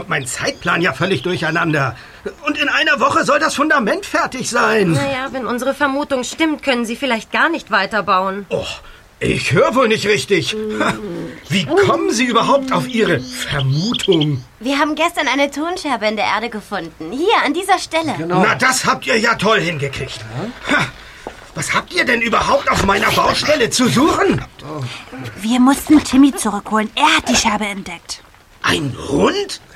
Mein Zeitplan ja völlig durcheinander. Und in einer Woche soll das Fundament fertig sein. Naja, wenn unsere Vermutung stimmt, können Sie vielleicht gar nicht weiterbauen. Oh, ich höre wohl nicht richtig. Wie kommen Sie überhaupt auf Ihre Vermutung? Wir haben gestern eine Tonscherbe in der Erde gefunden. Hier, an dieser Stelle. Genau. Na, das habt ihr ja toll hingekriegt. Ha, was habt ihr denn überhaupt auf meiner Baustelle zu suchen? Wir mussten Timmy zurückholen. Er hat die Scherbe entdeckt. Ein Hund?